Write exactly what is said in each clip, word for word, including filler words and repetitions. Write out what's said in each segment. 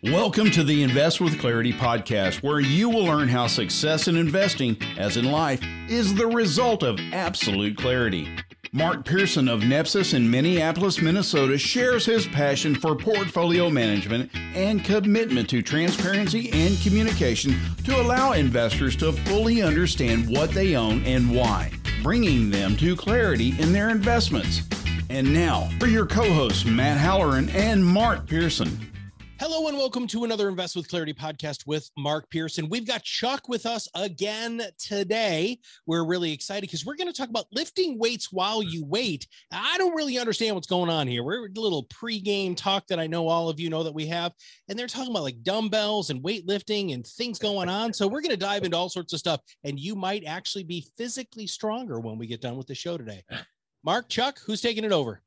Welcome to the Invest with Clarity podcast, where you will learn how success in investing, as in life, is the result of absolute clarity. Mark Pearson of Nepsis in Minneapolis, Minnesota, shares his passion for portfolio management and commitment to transparency and communication to allow investors to fully understand what they own and why, bringing them to clarity in their investments. And now, for your co-hosts, Matt Halloran and Mark Pearson. Hello and welcome to another Invest with Clarity podcast with Mark Pearson. We've got Chuck with us again today. We're really excited because we're going to talk about lifting weights while you wait. I don't really understand what's going on here. We're a little pre-game talk that I know all of you know that we have, and they're talking about like dumbbells and weightlifting and things going on. So we're going to dive into all sorts of stuff, and you might actually be physically stronger when we get done with the show today. Mark, Chuck, who's taking it over?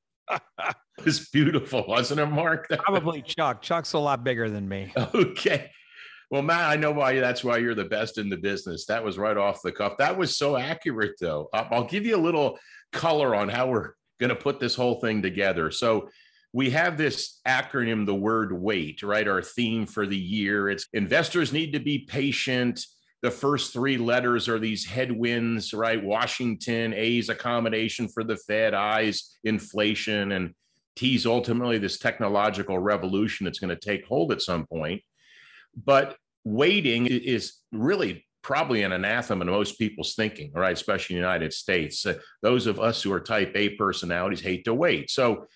It was beautiful, wasn't it, Mark? Probably Chuck. Chuck's a lot bigger than me. Okay. Well, Matt, I know why that's why you're the best in the business. That was right off the cuff. That was so accurate, though. I'll give you a little color on how we're going to put this whole thing together. So we have this acronym, the word WAIT, right? Our theme for the year. It's investors need to be patient. The first three letters are these headwinds, right? Washington, A's accommodation for the Fed, I's inflation, and T's ultimately this technological revolution that's going to take hold at some point. But waiting is really probably an anathema to most people's thinking, right? Especially in the United States. Uh, those of us who are type A personalities hate to wait. So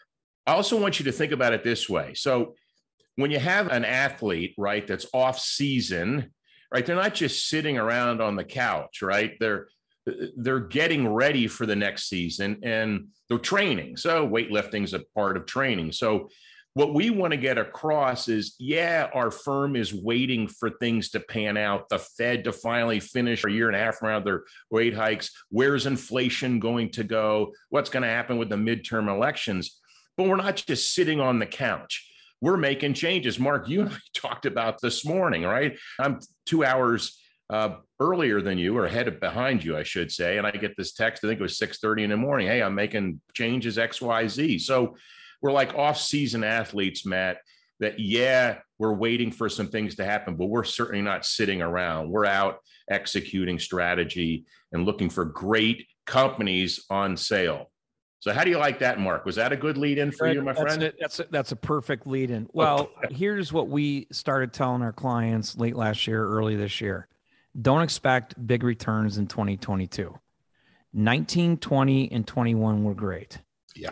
I also want you to think about it this way. So when you have an athlete, right, that's off season, right? They're not just sitting around on the couch, right? They're they're getting ready for the next season and they're training. So weightlifting is a part of training. So what we want to get across is, yeah, our firm is waiting for things to pan out, the Fed to finally finish a year and a half around their rate hikes. Where's inflation going to go? What's going to happen with the midterm elections? But we're not just sitting on the couch. We're making changes. Mark, you and I talked about this morning, right? I'm two hours uh, earlier than you, or ahead of behind you, I should say. And I get this text, I think it was six thirty in the morning. Hey, I'm making changes X, Y, Z. So we're like off-season athletes, Matt, that, yeah, we're waiting for some things to happen, but we're certainly not sitting around. We're out executing strategy and looking for great companies on sale. So how do you like that, Mark? Was that a good lead in for you, my that's friend? A, that's a, that's a perfect lead in. Well, here's what we started telling our clients late last year, early this year. Don't expect big returns in twenty twenty-two. nineteen, twenty, and twenty-one were great. Yeah.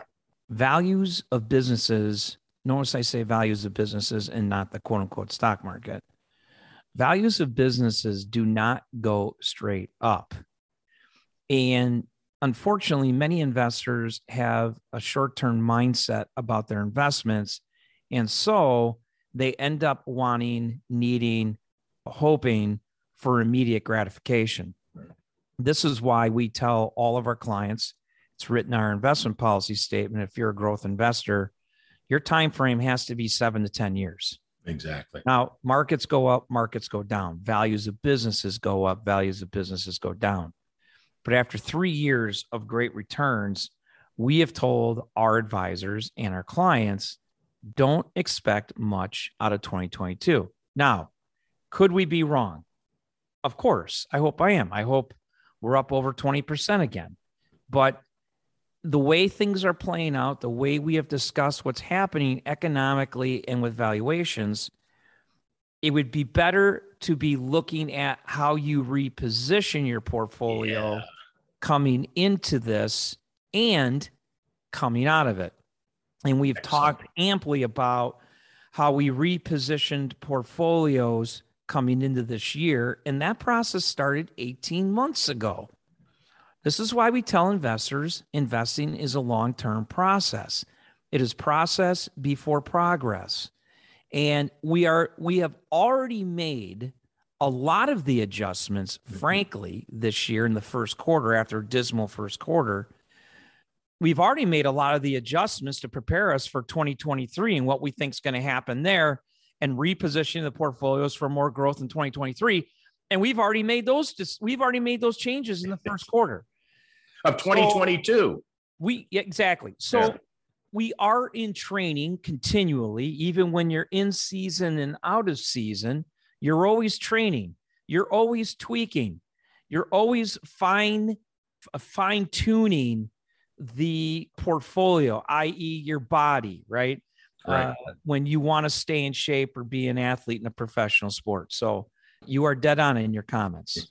Values of businesses, notice I say values of businesses and not the quote unquote stock market. Values of businesses do not go straight up. And unfortunately, many investors have a short-term mindset about their investments. And so they end up wanting, needing, hoping for immediate gratification. This is why we tell all of our clients, it's written in our investment policy statement, if you're a growth investor, your time frame has to be seven to ten years. Exactly. Now, markets go up, markets go down. Values of businesses go up, values of businesses go down. But after three years of great returns, we have told our advisors and our clients, don't expect much out of twenty twenty-two. Now, could we be wrong? Of course. I hope I am. I hope we're up over twenty percent again. But the way things are playing out, the way we have discussed what's happening economically and with valuations, it would be better to be looking at how you reposition your portfolio yeah. coming into this and coming out of it. And we've Excellent. talked amply about how we repositioned portfolios coming into this year. And that process started eighteen months ago. This is why we tell investors investing is a long-term process. It is process before progress. And we are we have already made a lot of the adjustments, frankly, this year in the first quarter, after a dismal first quarter. We've already made a lot of the adjustments to prepare us for twenty twenty-three and what we think is going to happen there, and repositioning the portfolios for more growth in twenty twenty-three. And we've already made those we've already made those changes in the first quarter of twenty twenty-two. So we exactly. So yeah. we are in training continually, even when you're in season and out of season. You're always training. You're always tweaking. You're always fine, fine tuning the portfolio, that is your body, right? Right. Uh, when you want to stay in shape or be an athlete in a professional sport. So you are dead on in your comments.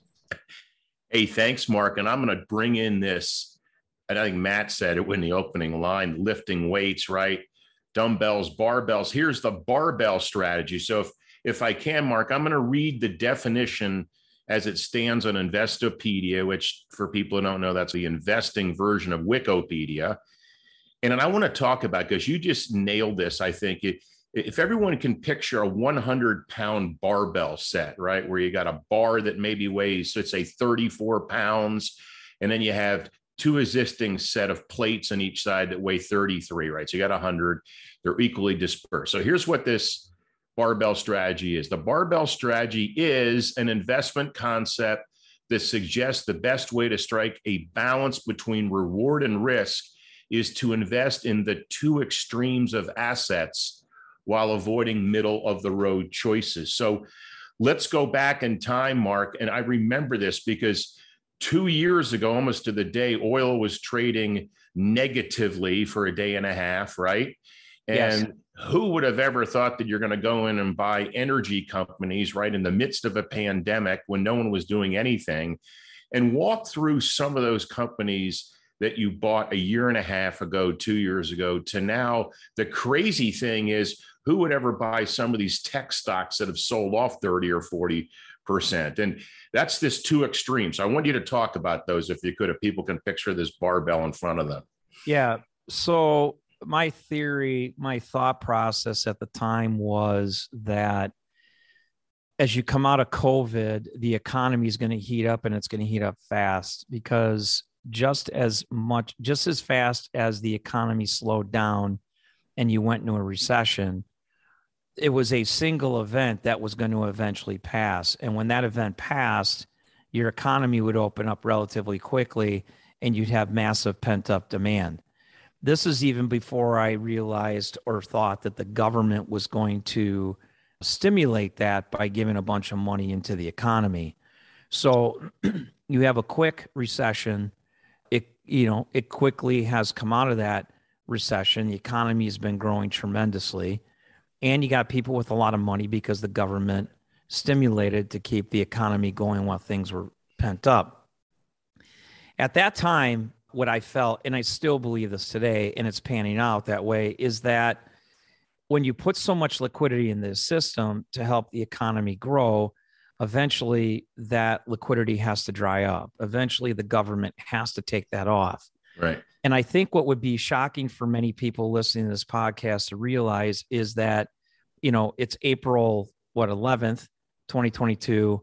Hey, thanks, Mark. And I'm going to bring in this, and I think Matt said it in the opening line, lifting weights, right? Dumbbells, barbells. Here's the barbell strategy. So if, if I can, Mark, I'm going to read the definition as it stands on Investopedia, which for people who don't know, that's the investing version of Wikipedia. And I want to talk about, because you just nailed this, I think. It, if everyone can picture a one hundred pound barbell set, right, where you got a bar that maybe weighs, let's say thirty-four pounds, and then you have two existing set of plates on each side that weigh thirty-three, right? So you got one hundred, they're equally dispersed. So here's what this barbell strategy is. The barbell strategy is an investment concept that suggests the best way to strike a balance between reward and risk is to invest in the two extremes of assets while avoiding middle of the road choices. So let's go back in time, Mark. And I remember this because two years ago, almost to the day, oil was trading negatively for a day and a half, right? And Yes. Who would have ever thought that you're going to go in and buy energy companies right in the midst of a pandemic when no one was doing anything, and walk through some of those companies that you bought a year and a half ago, two years ago to now? The crazy thing is, who would ever buy some of these tech stocks that have sold off thirty or forty percent? And that's this two extremes. So I want you to talk about those if you could, if people can picture this barbell in front of them. Yeah. So my theory, my thought process at the time was that as you come out of COVID, the economy is going to heat up, and it's going to heat up fast, because just as much, just as fast as the economy slowed down and you went into a recession, it was a single event that was going to eventually pass. And when that event passed, your economy would open up relatively quickly and you'd have massive pent up demand. This is even before I realized or thought that the government was going to stimulate that by giving a bunch of money into the economy. So you have a quick recession. It, you know, it quickly has come out of that recession. The economy has been growing tremendously. And you got people with a lot of money because the government stimulated to keep the economy going while things were pent up. At that time, what I felt, and I still believe this today, and it's panning out that way, is that when you put so much liquidity in the system to help the economy grow, eventually that liquidity has to dry up. Eventually the government has to take that off. Right. And I think what would be shocking for many people listening to this podcast to realize is that, you know, it's April, what, eleventh, twenty twenty-two,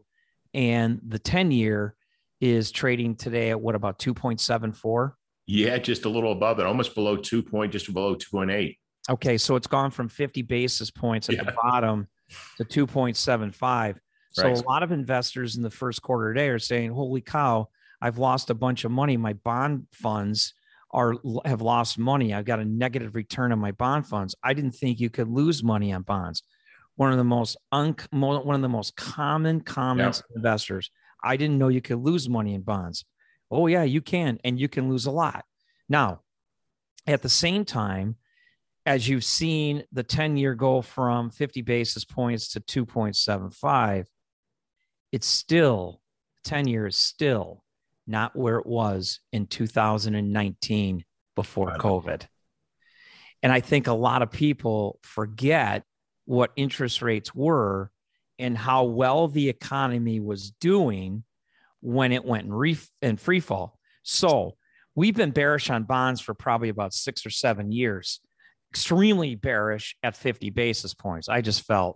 and the ten year is trading today at what, about two point seven four? Yeah, just a little above it, almost below two point, just below two point eight. Okay, so it's gone from fifty basis points at Yeah. the bottom to two point seven five. So Right. a lot of investors in the first quarter today are saying, holy cow, I've lost a bunch of money. My bond funds are have lost money. I've got a negative return on my bond funds. I didn't think you could lose money on bonds. One of the most un, one of the most common comments Yeah. of investors. I didn't know you could lose money in bonds. Oh yeah, you can, and you can lose a lot. Now, at the same time, as you've seen the ten year go from fifty basis points to two point seven five, it's still, ten years still not where it was in two thousand nineteen before Right. COVID. And I think a lot of people forget what interest rates were and how well the economy was doing when it went in, re- in free fall. So we've been bearish on bonds for probably about six or seven years, extremely bearish at fifty basis points. I just felt,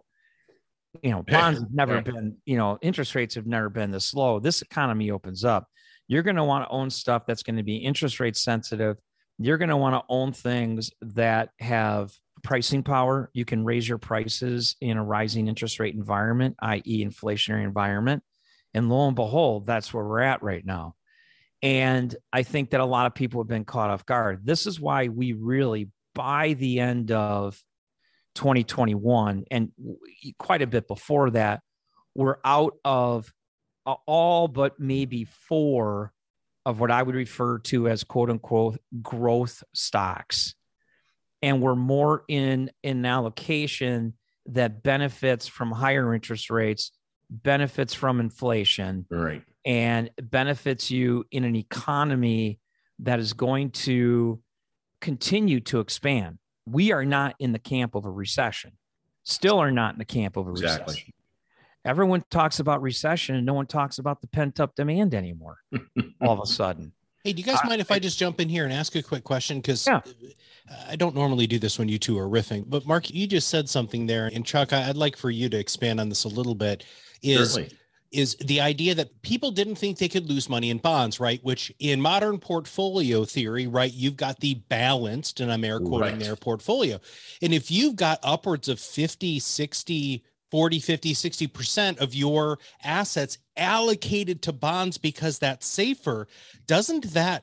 you know, bonds have never Yeah. been, you know, interest rates have never been this low. This economy opens up. You're going to want to own stuff that's going to be interest rate sensitive. You're going to want to own things that have pricing power. You can raise your prices in a rising interest rate environment, that is inflationary environment. And lo and behold, that's where we're at right now. And I think that a lot of people have been caught off guard. This is why we really by the end of twenty twenty-one, and quite a bit before that, we're out of all but maybe four of what I would refer to as quote unquote growth stocks. And we're more in, in an allocation that benefits from higher interest rates, benefits from inflation, right, and benefits you in an economy that is going to continue to expand. We are not in the camp of a recession, still are not in the camp of a exactly. recession. Everyone talks about recession and no one talks about the pent up demand anymore. All of a sudden. Hey, do you guys mind if I just jump in here and ask a quick question? Because yeah. I don't normally do this when you two are riffing, but Mark, you just said something there. And Chuck, I'd like for you to expand on this a little bit. Is, Certainly. is the idea that people didn't think they could lose money in bonds, right? Which in modern portfolio theory, right, you've got the balanced, and I'm air quoting Right. their portfolio. And if you've got upwards of fifty, sixty, forty, fifty, sixty percent of your assets allocated to bonds because that's safer, doesn't that,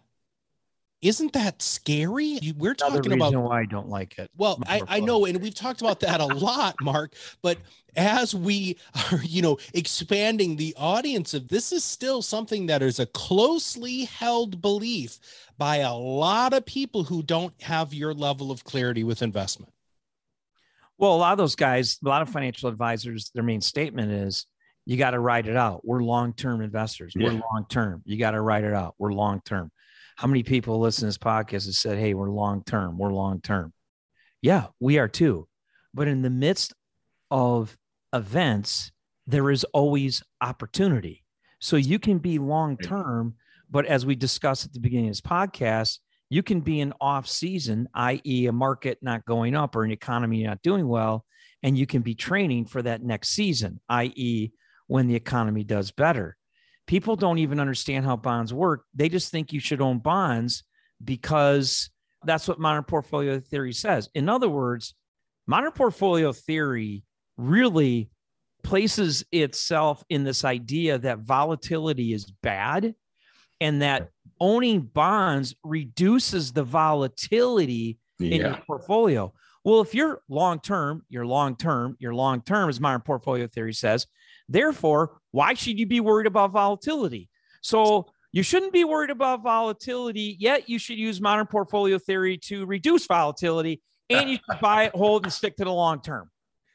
isn't that scary? We're Another talking reason about why I don't like it. well, I, I know, and we've talked about that a lot, Mark, but as we are, you know, expanding the audience of this is still something that is a closely held belief by a lot of people who don't have your level of clarity with investment. Well, a lot of those guys, a lot of financial advisors, their main statement is you got to ride it out. We're long-term investors. Yeah. We're long-term. You got to ride it out. We're long-term. How many people listen to this podcast and said, hey, we're long-term. We're long-term. Yeah, we are too. But in the midst of events, there is always opportunity. So you can be long-term, but as we discussed at the beginning of this podcast, you can be in off season, that is a market not going up or an economy not doing well, and you can be training for that next season, that is when the economy does better. People don't even understand how bonds work. They just think you should own bonds because that's what modern portfolio theory says. In other words, modern portfolio theory really places itself in this idea that volatility is bad and that owning bonds reduces the volatility Yeah. in your portfolio. Well, if you're long-term, you're long-term, you're long-term, as modern portfolio theory says. Therefore, why should you be worried about volatility? So you shouldn't be worried about volatility, yet you should use modern portfolio theory to reduce volatility, and you should buy it, hold, and stick to the long-term.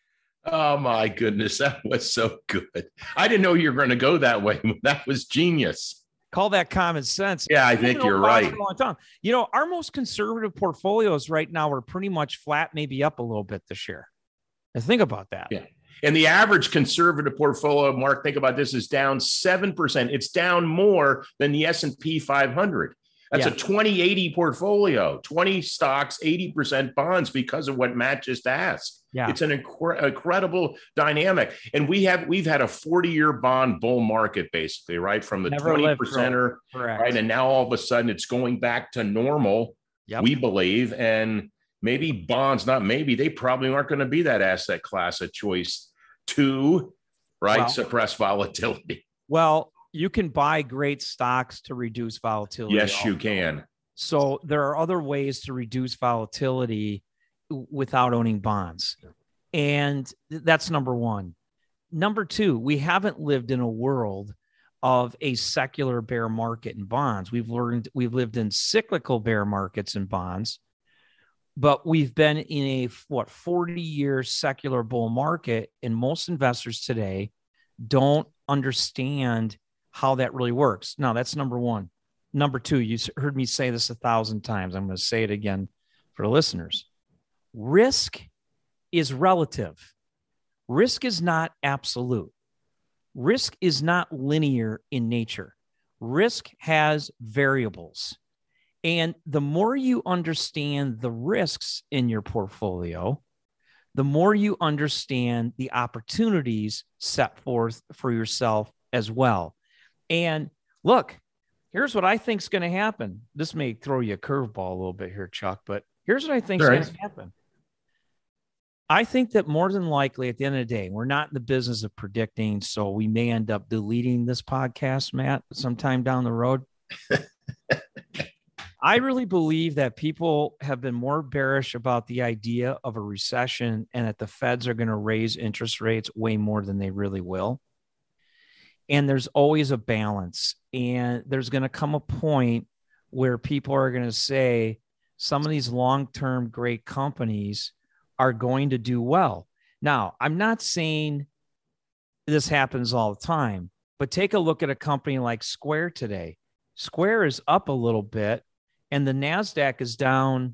Oh my goodness, that was so good. I didn't know you were going to go that way. That was genius. Call that common sense. Yeah, I think you're right. For a long time. You know, our most conservative portfolios right now are pretty much flat, maybe up a little bit this year. Now think about that. Yeah. And the average conservative portfolio, Mark, think about this, is down seven percent. It's down more than the S and P five hundred. That's Yeah. a twenty eighty portfolio, twenty stocks, eighty percent bonds because of what Matt just asked. Yeah. It's an incre- incredible dynamic. And we have, we've had a forty year bond bull market, basically, right? From the Never twenty lived percenter, Correct. right? And now all of a sudden it's going back to normal, Yep. we believe. And maybe bonds, not maybe, they probably aren't going to be that asset class of choice to, right, Well- suppress volatility. Well, you can buy great stocks to reduce volatility. Yes, you also. can. So there are other ways to reduce volatility without owning bonds. And that's number one. Number two, we haven't lived in a world of a secular bear market in bonds. We've learned, we've lived in cyclical bear markets in bonds, but we've been in a, what, forty year secular bull market. And most investors today don't understand how that really works. Now, that's number one. Number two, you heard me say this a thousand times. I'm going to say it again for the listeners. Risk is relative. Risk is not absolute. Risk is not linear in nature. Risk has variables. And the more you understand the risks in your portfolio, the more you understand the opportunities set forth for yourself as well. And look, here's what I think is going to happen. This may throw you a curveball a little bit here, Chuck, but here's what I think is All going right. to happen. I think that more than likely at the end of the day, we're not in the business of predicting, so we may end up deleting this podcast, Matt, sometime down the road. I really believe that people have been more bearish about the idea of a recession and that the Feds are going to raise interest rates way more than they really will. And there's always a balance. And there's going to come a point where people are going to say some of these long-term great companies are going to do well. Now, I'm not saying this happens all the time, but take a look at a company like Square today. Square is up a little bit, and the NASDAQ is down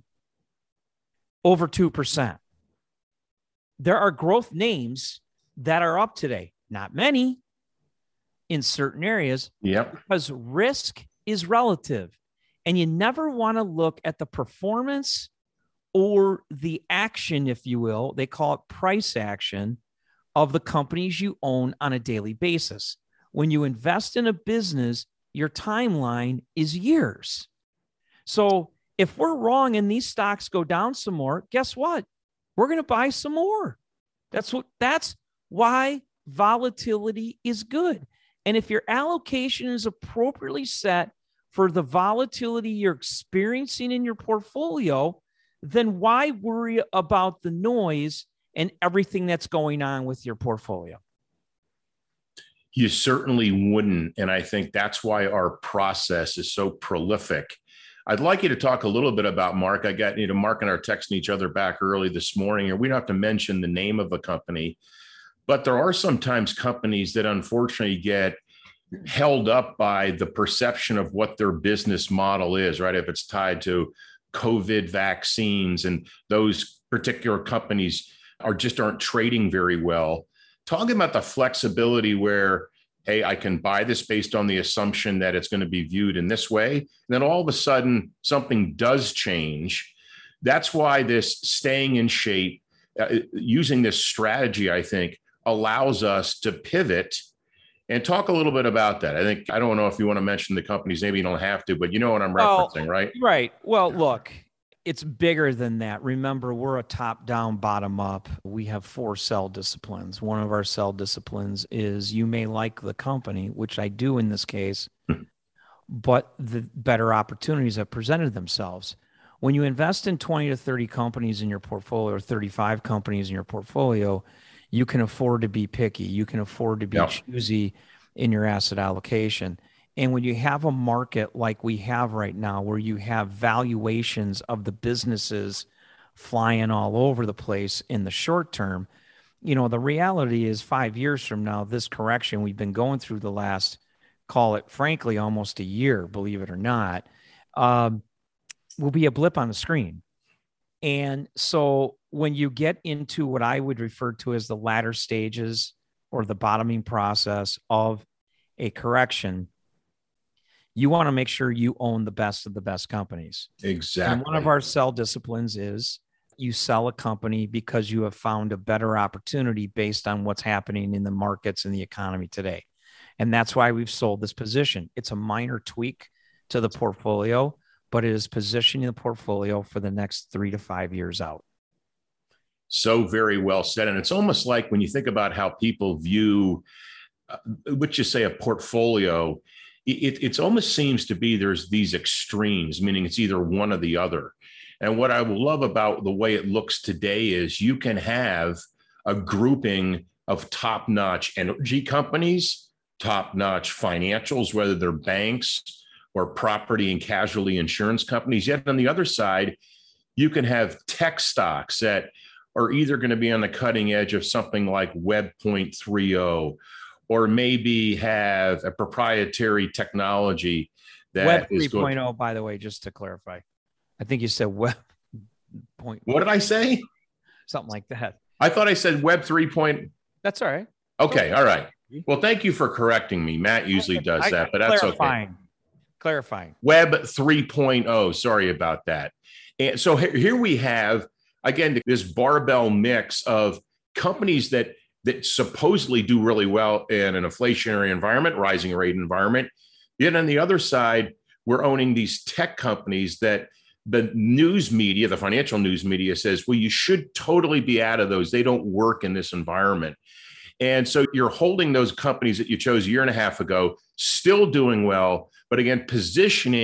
over two percent. There are growth names that are up today. Not many in certain areas. Yep. Because risk is relative. And you never want to look at the performance or the action, if you will. They call it price action of the companies you own on a daily basis. When you invest in a business, your timeline is years. So if we're wrong and these stocks go down some more, guess what? We're going to buy some more. That's what, that's why volatility is good. And if your allocation is appropriately set for the volatility you're experiencing in your portfolio, then why worry about the noise and everything that's going on with your portfolio? You certainly wouldn't. And I think that's why our process is so prolific. I'd like you to talk a little bit about Mark. I got, you know, Mark and I are texting each other back early this morning, and we don't have to mention the name of a company, but there are sometimes companies that unfortunately get held up by the perception of what their business model is, right? If it's tied to COVID vaccines and those particular companies are just aren't trading very well. Talking about the flexibility where, hey, I can buy this based on the assumption that it's going to be viewed in this way. And then all of a sudden, something does change. That's why this staying in shape, uh, using this strategy, I think, allows us to pivot and talk a little bit about that. I think, I don't know if you want to mention the companies, maybe you don't have to, but you know what I'm referencing, well, right? Right. Well, look, it's bigger than that. Remember, we're a top-down, bottom-up. We have four sell disciplines. One of our sell disciplines is you may like the company, which I do in this case, but the better opportunities have presented themselves. When you invest in twenty to thirty companies in your portfolio or thirty-five companies in your portfolio, you can afford to be picky. You can afford to be yep. choosy in your asset allocation. And when you have a market like we have right now, where you have valuations of the businesses flying all over the place in the short term, you know, the reality is five years from now, this correction we've been going through the last, call it frankly, almost a year, believe it or not, um, will be a blip on the screen. And so when you get into what I would refer to as the latter stages or the bottoming process of a correction, you want to make sure you own the best of the best companies. Exactly. And one of our sell disciplines is you sell a company because you have found a better opportunity based on what's happening in the markets and the economy today. And that's why we've sold this position. It's a minor tweak to the portfolio, but it is positioning the portfolio for the next three to five years out. So very well said. And it's almost like when you think about how people view, uh, what you say, a portfolio, It, it almost seems to be there's these extremes, meaning it's either one or the other. And what I love about the way it looks today is you can have a grouping of top-notch energy companies, top-notch financials, whether they're banks or property and casualty insurance companies. Yet on the other side, you can have tech stocks that are either going to be on the cutting edge of something like Web three point oh, or maybe have a proprietary technology that Web is three point oh, going. by the way, just to clarify, I think you said Web point. What did I say? Something like that. I thought I said Web three. That's all right. Okay, all right. Well, thank you for correcting me. Matt usually does that, but that's clarifying. okay. Clarifying. Web three point oh. Sorry about that. And so here we have, again, this barbell mix of companies that that supposedly do really well in an inflationary environment, rising rate environment. Yet on the other side, we're owning these tech companies that the news media, the financial news media says, well, you should totally be out of those. They don't work in this environment. And so you're holding those companies that you chose a year and a half ago, still doing well, but again, positioning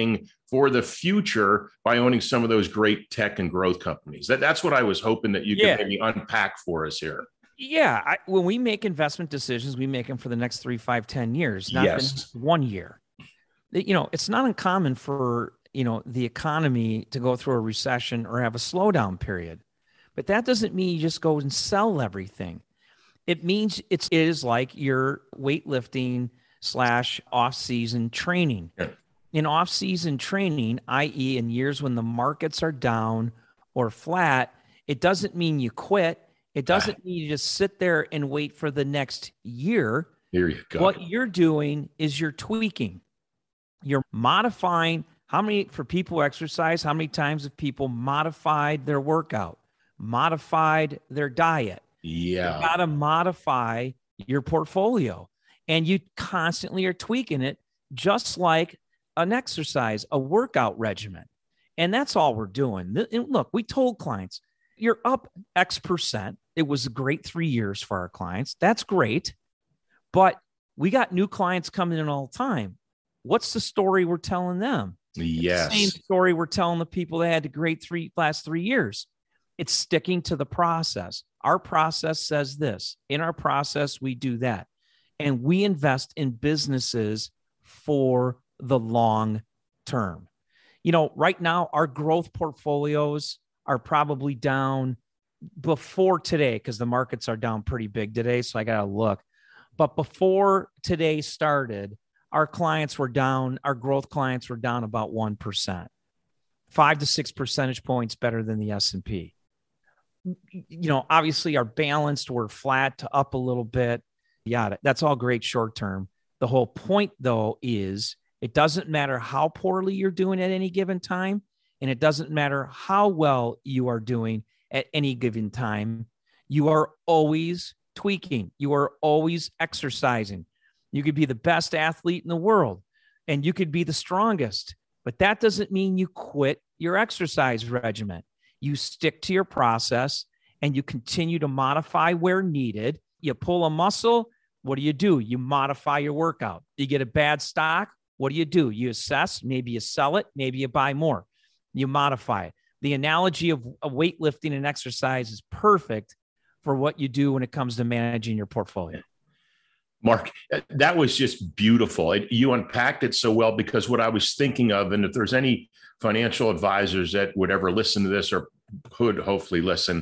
for the future by owning some of those great tech and growth companies. That, that's what I was hoping that you Yeah. could maybe unpack for us here. Yeah. I, when we make investment decisions, we make them for the next three, five, ten years, not Yes. the next one year. You know, it's not uncommon for, you know, the economy to go through a recession or have a slowdown period, but that doesn't mean you just go and sell everything. It means it's, it is like your weightlifting slash off-season training. Yeah. In off-season training, that is in years when the markets are down or flat, it doesn't mean you quit. It doesn't ah. mean you just sit there and wait for the next year. Here you go. What you're doing is you're tweaking. You're modifying. How many, for people who exercise, how many times have people modified their workout, modified their diet? Yeah. You got to modify your portfolio, and you constantly are tweaking it, just like an exercise, a workout regimen. And that's all we're doing. And look, we told clients, you're up X percent. It was a great three years for our clients. That's great. But we got new clients coming in all the time. What's the story we're telling them? Yes. The same story we're telling the people that had the great three last three years. It's sticking to the process. Our process says this. In our process, we do that. And we invest in businesses for the long term. You know, right now, our growth portfolios are probably down before today, because the markets are down pretty big today. So I got to look. But before today started, our clients were down, our growth clients were down about one percent, five to six percentage points better than the S and P. You know, obviously our balanced were flat to up a little bit. Yada. That's all great short term. The whole point, though, is it doesn't matter how poorly you're doing at any given time, and it doesn't matter how well you are doing at any given time. You are always tweaking. You are always exercising. You could be the best athlete in the world, and you could be the strongest, but that doesn't mean you quit your exercise regimen. You stick to your process, and you continue to modify where needed. You pull a muscle. What do you do? You modify your workout. You get a bad stock. What do you do? You assess. Maybe you sell it. Maybe you buy more. You modify it. The analogy of, of weightlifting and exercise is perfect for what you do when it comes to managing your portfolio. Mark, that was just beautiful. It, you unpacked it so well, because what I was thinking of, and if there's any financial advisors that would ever listen to this or could hopefully listen,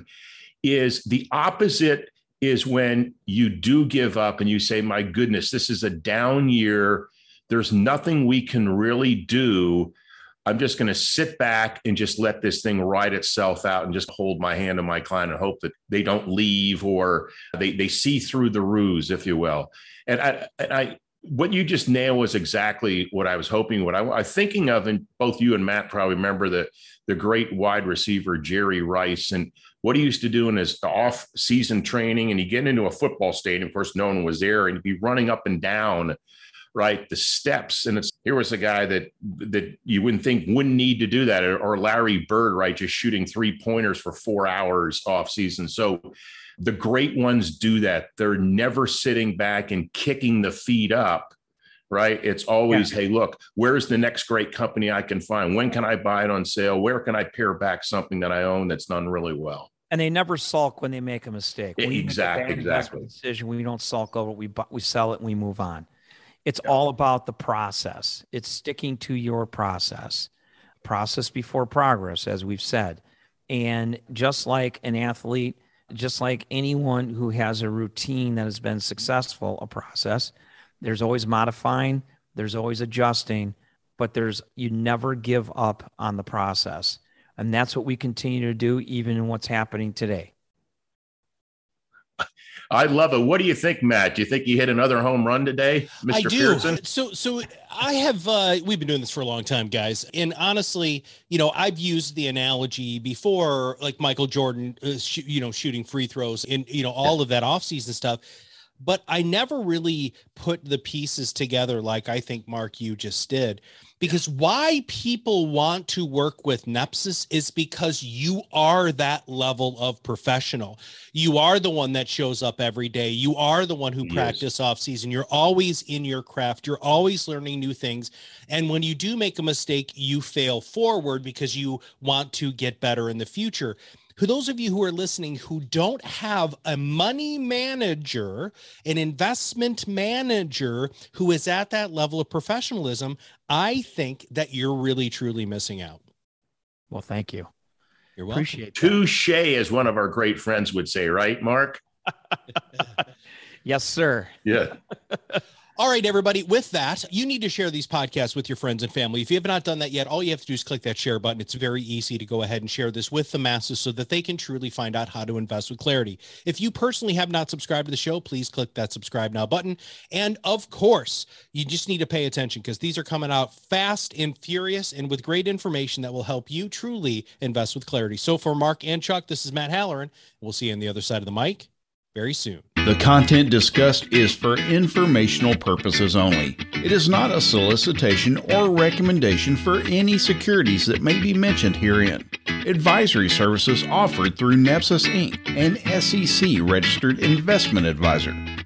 is the opposite is when you do give up and you say, my goodness, this is a down year. There's nothing we can really do. I'm just going to sit back and just let this thing ride itself out and just hold my hand to my client and hope that they don't leave, or they, they see through the ruse, if you will. And I, and I, what you just nailed was exactly what I was hoping. What I was thinking of, and both you and Matt probably remember the, the great wide receiver, Jerry Rice, and what he used to do in his off-season training. And he'd get into a football stadium, of course, no one was there, and he'd be running up and down, right, the steps. And it's, here was a guy that that you wouldn't think wouldn't need to do that, or, or Larry Bird, right, just shooting three pointers for four hours off season. So the great ones do that. They're never sitting back and kicking the feet up, right? It's always, yeah. Hey, look, where's the next great company I can find? When can I buy it on sale? Where can I pare back something that I own that's done really well? And they never sulk when they make a mistake. When exactly, make a bad exactly. Decision, we don't sulk over it. We we sell it and we move on. It's yeah. all about the process. It's sticking to your process. Process before progress, as we've said. And just like an athlete, just like anyone who has a routine that has been successful, a process, there's always modifying, there's always adjusting, but there's you never give up on the process. And that's what we continue to do, even in what's happening today. I love it. What do you think, Matt? Do you think you hit another home run today, Mister I do. Pearson? So, so I have, uh, we've been doing this for a long time, guys. And honestly, you know, I've used the analogy before, like Michael Jordan, uh, sh- you know, shooting free throws and, you know, all yeah. of that offseason stuff. but I never really put the pieces together like I think, Mark, you just did. Because why people want to work with Nepsis is because you are that level of professional. You are the one that shows up every day. You are the one who yes. practice off season. You're always in your craft. You're always learning new things. And when you do make a mistake, you fail forward because you want to get better in the future. For those of you who are listening who don't have a money manager, an investment manager who is at that level of professionalism, I think that you're really, truly missing out. Well, thank you. You're welcome. Appreciate that. Touche, as one of our great friends would say, right, Mark? Yes, sir. Yeah. All right, everybody. With that, you need to share these podcasts with your friends and family. If you have not done that yet, all you have to do is click that share button. It's very easy to go ahead and share this with the masses so that they can truly find out how to invest with clarity. If you personally have not subscribed to the show, please click that subscribe now button. And of course, you just need to pay attention because these are coming out fast and furious and with great information that will help you truly invest with clarity. So for Mark and Chuck, this is Matt Halloran. We'll see you on the other side of the mic very soon. The content discussed is for informational purposes only. It is not a solicitation or recommendation for any securities that may be mentioned herein. Advisory services offered through Nepsis Incorporated, an S E C registered investment advisor.